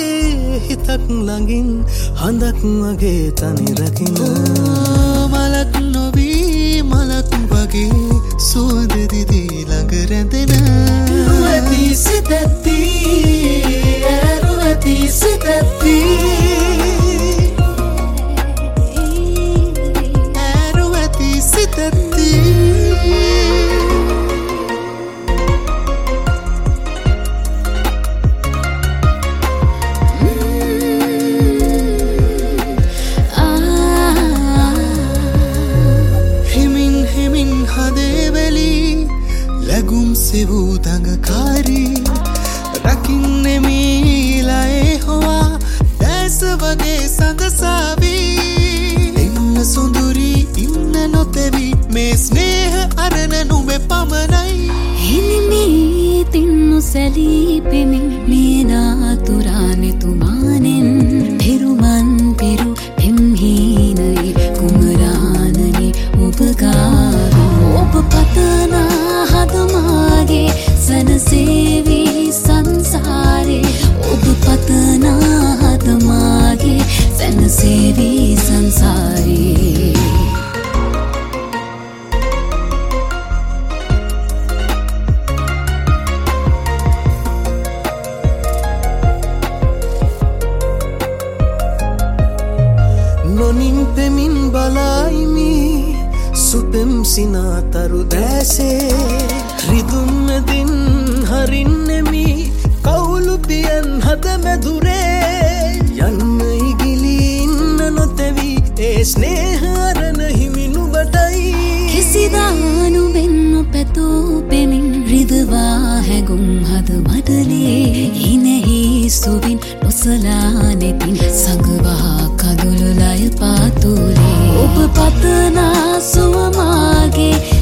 හිතක් ළඟින් හඳක් වගේ තනි රකින්න මලක් නොවී මලක් වගේ සුවඳ දිදී ළඟ රැඳෙන රුවති සිතැත්ති රුවති සිතැත්ති රුවති සිතැත්ති सेवू दंगकारी रखिन्ने मीलाए हुआ ऐस वगे संग सावी इन सुंदरी इन नोतेवी में स्नेह अरन नुमे पमनाई हिनिमी तिन्नु सलीपिमिं मीना तुराने तुमानिन फिरुमन पिरु हिमहीनई कुमराननी उपगावी उपपतना हदमागे सनसेवी संसारे उपपतना हदमागे सनसेवी संसारे නොනින් පෙමින් බලායිමි සුපෙම් සිනාතරු දැසේ රිදුම්මදින් හරින්නෙමි කවුලු පියන් හද මැදුරේ යන්න ඉගිලි ඉන්න නොතැවි ඒ ස්නේහ අරන හිමි නුබටයි කිසිදානු වෙන්න පැතූ පෙමින් රිදවා හැගුම් හද මඩලේ හිනෙහි සුවින් නොසලා නෙතින් සඟවා කඳුළු ලය පාතුරේ ඔබ පතනා සුවමාගේ